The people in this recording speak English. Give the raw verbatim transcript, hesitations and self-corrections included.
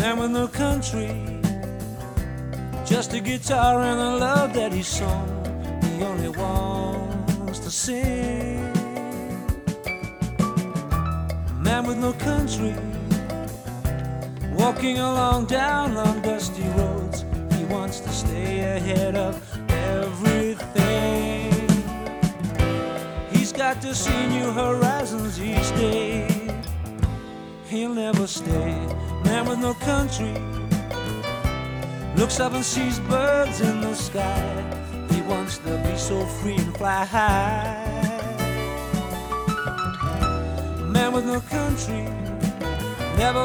Man with no country, just a guitar and a love that he sung. He only wants to sing. Man with no country, walking along down long dusty roads. He wants to stay ahead of everything. He's got to see new horizons each day. He'll never stay. Man with no country looks up and sees birds in the sky. He wants to be so free and fly high. Man with no country never